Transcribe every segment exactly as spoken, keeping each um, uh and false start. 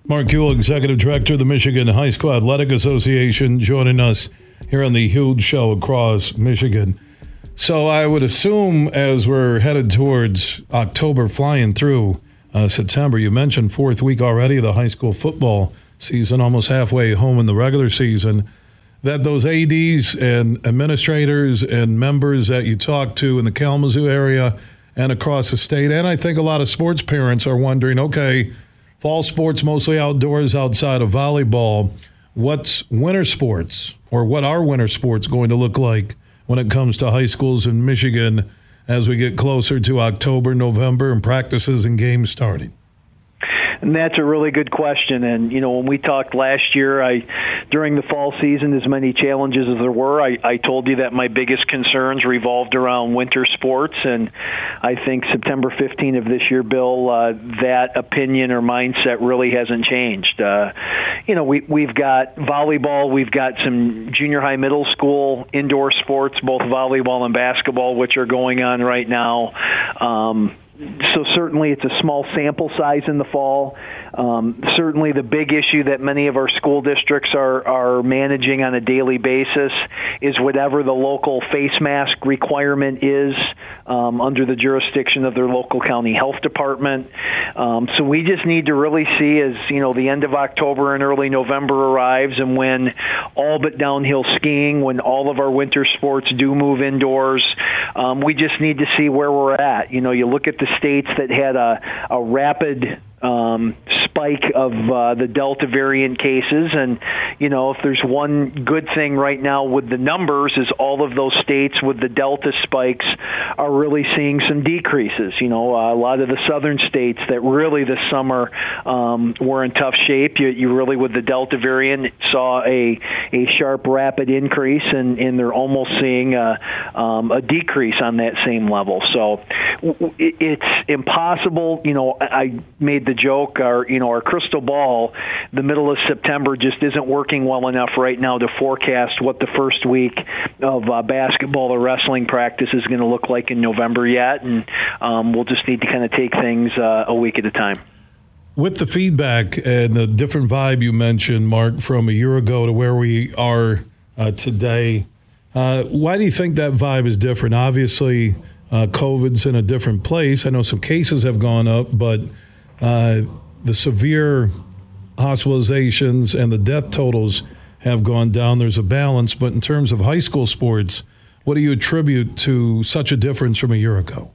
Mark Uyl, Executive Director of the Michigan High School Athletic Association, joining us here on the Huge Show across Michigan. So I would assume as we're headed towards October, flying through uh, September, you mentioned fourth week already of the high school football season, almost halfway home in the regular season, that those A Ds and administrators and members that you talk to in the Kalamazoo area and across the state, and I think a lot of sports parents are wondering, okay, fall sports mostly outdoors outside of volleyball. What's winter sports, or what are winter sports going to look like when it comes to high schools in Michigan as we get closer to October, November, and practices and games starting? And that's a really good question. And, you know, when we talked last year, I during the fall season, as many challenges as there were, I, I told you that my biggest concerns revolved around winter sports. And I think September fifteenth of this year, Bill, uh, that opinion or mindset really hasn't changed. Uh, you know, we, we've got volleyball, we've got some junior high, middle school indoor sports, both volleyball and basketball, which are going on right now. Um, So certainly it's a small sample size in the fall. Um, certainly the big issue that many of our school districts are, are managing on a daily basis is whatever the local face mask requirement is um, under the jurisdiction of their local county health department. Um, so we just need to really see as, you know, the end of October and early November arrives, and when all but downhill skiing, when all of our winter sports do move indoors, um, we just need to see where we're at. You know, you look at the states that had a, a rapid um, spike of uh, the Delta variant cases. And, you know, if there's one good thing right now with the numbers is all of those states with the Delta spikes are really seeing some decreases. You know, uh, a lot of the southern states that really this summer um, were in tough shape, you, you really with the Delta variant saw a, a sharp, rapid increase, and, and they're almost seeing a, um, a decrease on that same level. So it, it's impossible. You know, I made the joke, our, you know, our crystal ball, the middle of September just isn't working well enough right now to forecast what the first week of uh, basketball or wrestling practice is going to look like in November yet. And um, we'll just need to kind of take things uh, a week at a time. With the feedback and the different vibe you mentioned, Mark, from a year ago to where we are uh, today, uh, why do you think that vibe is different? Obviously, uh, COVID's in a different place. I know some cases have gone up, but uh, the severe hospitalizations and the death totals have gone down. There's a balance. But in terms of high school sports, what do you attribute to such a difference from a year ago?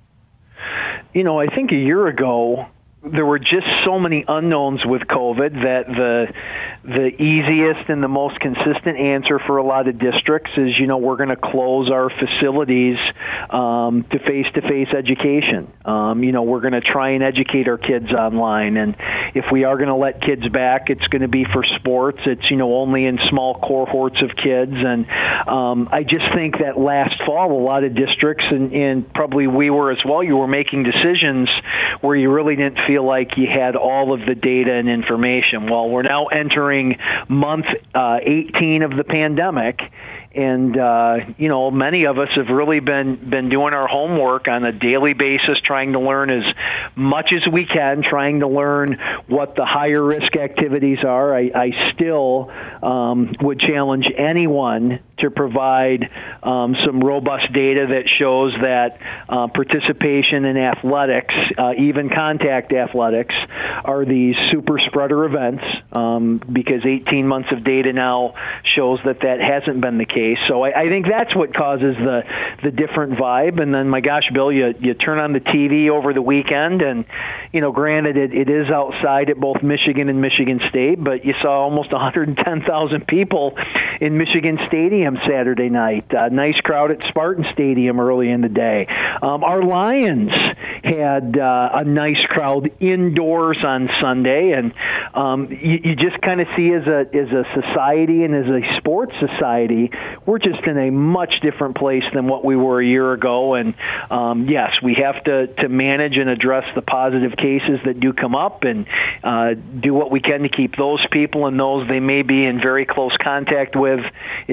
You know, I think a year ago, there were just so many unknowns with COVID that the the easiest and the most consistent answer for a lot of districts is, you know, we're going to close our facilities um, to face-to-face education. Um, you know, we're going to try and educate our kids online. And if we are going to let kids back, it's going to be for sports. It's, you know, only in small cohorts of kids. And um, I just think that last fall, a lot of districts, and, and probably we were as well, you were making decisions where you really didn't feel like you had all of the data and information. Well, we're now entering month uh, eighteen of the pandemic, and uh, you know, many of us have really been been doing our homework on a daily basis, trying to learn as much as we can, trying to learn what the higher risk activities are. I, I still um, would challenge anyone to provide um, some robust data that shows that uh, participation in athletics, uh, even contact athletics, are these super spreader events, um, because eighteen months of data now shows that that hasn't been the case. So I, I think that's what causes the the different vibe. And then, my gosh, Bill, you, you turn on the T V over the weekend, and, you know, granted, it, it is outside at both Michigan and Michigan State, but you saw almost one hundred ten thousand people in Michigan Stadium Saturday night. Uh, nice crowd at Spartan Stadium early in the day. Um, our Lions had uh, a nice crowd indoors on Sunday, and um, you, you just kind of see as a as a society and as a sports society, we're just in a much different place than what we were a year ago. And um, yes, we have to, to manage and address the positive cases that do come up, and uh, do what we can to keep those people and those they may be in very close contact with as safe as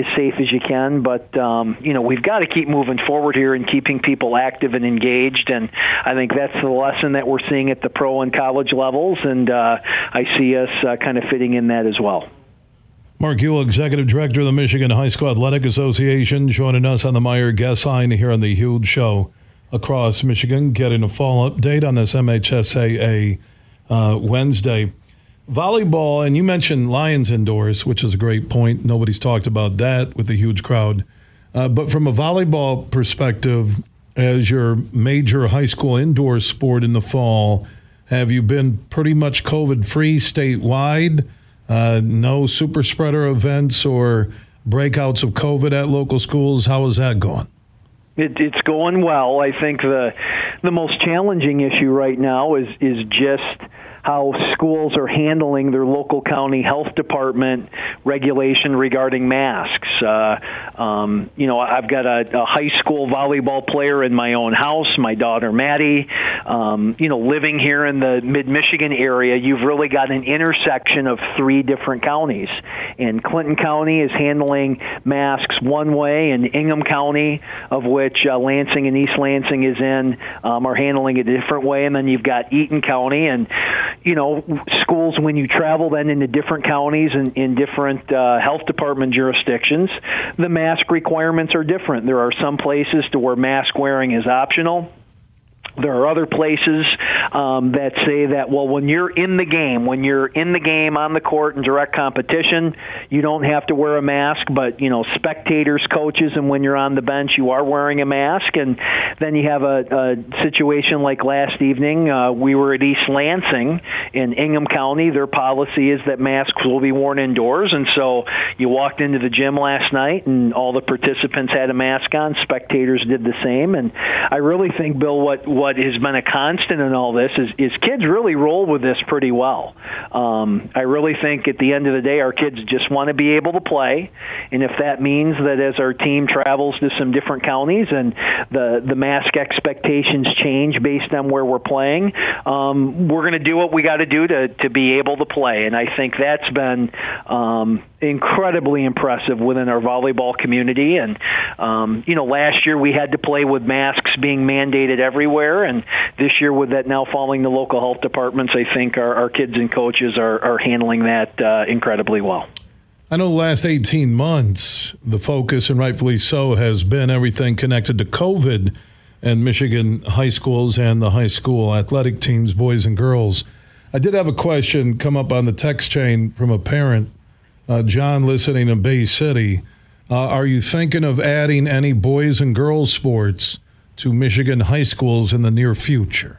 as you can. But, um, you know, we've got to keep moving forward here and keeping people active and engaged. And I think that's the lesson that we're seeing at the pro and college levels. And uh, I see us uh, kind of fitting in that as well. Mark Uyl, Executive Director of the Michigan High School Athletic Association, joining us on the Meijer Guest Line here on the Huge Show across Michigan, getting a fall update on this M H S A A uh, Wednesday. Volleyball, and you mentioned Lions indoors, which is a great point. Nobody's talked about that with the huge crowd. Uh, but from a volleyball perspective, as your major high school indoor sport in the fall, have you been pretty much COVID-free statewide? Uh, no super spreader events or breakouts of COVID at local schools? How is that going? It, it's going well. I think the the most challenging issue right now is is just how schools are handling their local county health department regulation regarding masks. Uh, um, you know, I've got a, a high school volleyball player in my own house, my daughter Maddie. Um, you know, living here in the mid-Michigan area, you've really got an intersection of three different counties. And Clinton County is handling masks one way, and Ingham County, of which uh, Lansing and East Lansing is in, um, are handling it a different way. And then you've got Eaton County, and you know, schools, when you travel then into different counties and in different uh, health department jurisdictions, the mask requirements are different. There are some places to where mask wearing is optional. There are other places um, that say that, well, when you're in the game, when you're in the game on the court in direct competition, you don't have to wear a mask, but, you know, spectators, coaches, and when you're on the bench, you are wearing a mask. And then you have a, a situation like last evening. Uh, we were at East Lansing in Ingham County. Their policy is that masks will be worn indoors. And so you walked into the gym last night, and all the participants had a mask on. Spectators did the same. And I really think, Bill, what, what What has been a constant in all this is, is kids really roll with this pretty well. Um, I really think at the end of the day, our kids just want to be able to play. And if that means that as our team travels to some different counties and the, the mask expectations change based on where we're playing, um, we're going to do what we got to do to to be able to play. And I think that's been um, incredibly impressive within our volleyball community. And, um, you know, last year we had to play with masks being mandated everywhere. And this year, with that now following the local health departments, I think our, our kids and coaches are, are handling that uh, incredibly well. I know the last eighteen months, the focus, and rightfully so, has been everything connected to COVID and Michigan high schools and the high school athletic teams, boys and girls. I did have a question come up on the text chain from a parent, uh, John, listening in Bay City. Uh, are you thinking of adding any boys and girls sports to Michigan high schools in the near future?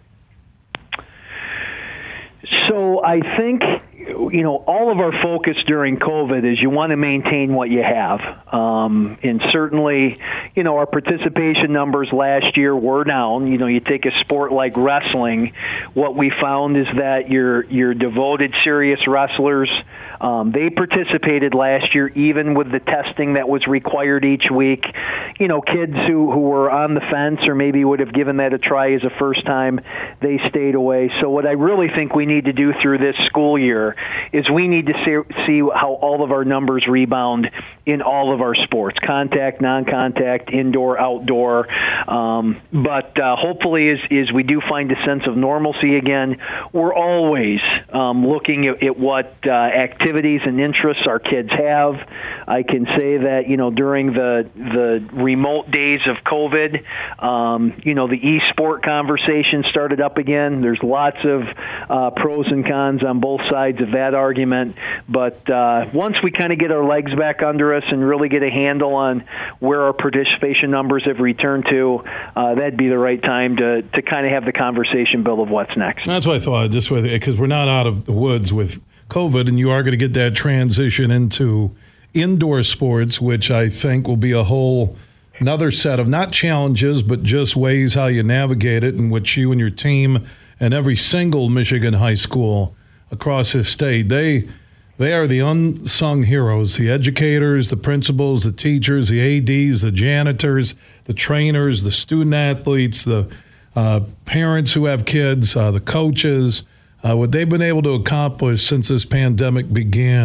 So I think, you know, all of our focus during COVID is you want to maintain what you have. Um, and certainly, you know, our participation numbers last year were down. You know, you take a sport like wrestling, what we found is that your your devoted, serious wrestlers, um, they participated last year even with the testing that was required each week. You know, kids who, who were on the fence or maybe would have given that a try as a first time, they stayed away. So what I really think we need to do through this school year is we need to see, see how all of our numbers rebound in all of our sports, contact, non-contact, indoor, outdoor. Um, but uh, hopefully as, as we do find a sense of normalcy again, we're always um, looking at, at what uh, activities and interests our kids have. I can say that, you know, during the the remote days of COVID, um, you know, the e-sport conversation started up again. There's lots of uh, pros and cons on both sides of that argument. But uh, once we kind of get our legs back under us and really get a handle on where our participation numbers have returned to, uh, that'd be the right time to, to kind of have the conversation, Bill, of what's next. That's what I thought, just with because we're not out of the woods with COVID, and you are going to get that transition into indoor sports, which I think will be a whole another set of not challenges, but just ways how you navigate it, in which you and your team and every single Michigan high school across this state, they they are the unsung heroes, the educators, the principals, the teachers, the A Ds, the janitors, the trainers, the student athletes, the uh, parents who have kids, uh, the coaches, uh, what they've been able to accomplish since this pandemic began.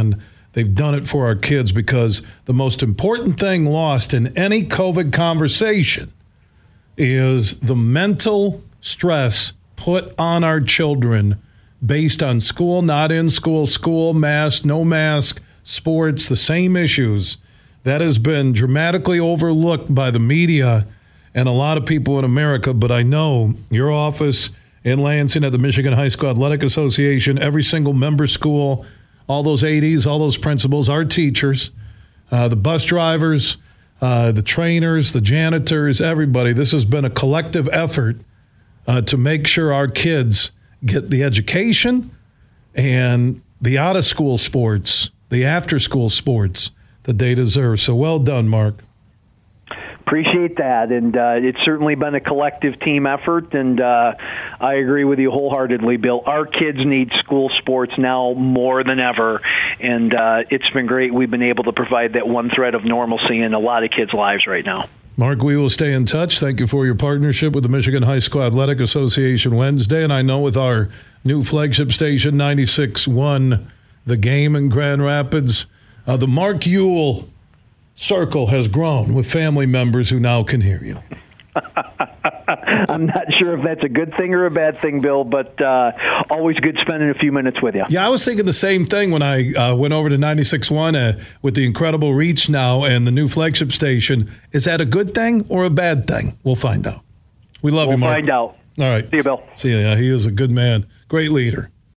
They've done it for our kids because the most important thing lost in any COVID conversation is the mental stress put on our children based on school, not in school, school, mask, no mask, sports, the same issues. That has been dramatically overlooked by the media and a lot of people in America. But I know your office in Lansing at the Michigan High School Athletic Association, every single member school, all those A Ds, all those principals, our teachers, uh, the bus drivers, uh, the trainers, the janitors, everybody. This has been a collective effort uh, to make sure our kids get the education and the out-of-school sports, the after-school sports that they deserve. So well done, Mark. Appreciate that, and uh, it's certainly been a collective team effort, and uh, I agree with you wholeheartedly, Bill. Our kids need school sports now more than ever, and uh, it's been great. We've been able to provide that one thread of normalcy in a lot of kids' lives right now. Mark, we will stay in touch. Thank you for your partnership with the Michigan High School Athletic Association Wednesday, and I know with our new flagship station, ninety-six point one, The Game in Grand Rapids, uh, the Mark Ewell circle has grown with family members who now can hear you. I'm not sure if that's a good thing or a bad thing, Bill, but uh, always good spending a few minutes with you. Yeah, I was thinking the same thing when I uh, went over to ninety-six point one uh, with the incredible reach now and the new flagship station. Is that a good thing or a bad thing? We'll find out. We love we'll you, Mark. We'll find out. All right. See you, Bill. See you. Yeah, he is a good man. Great leader.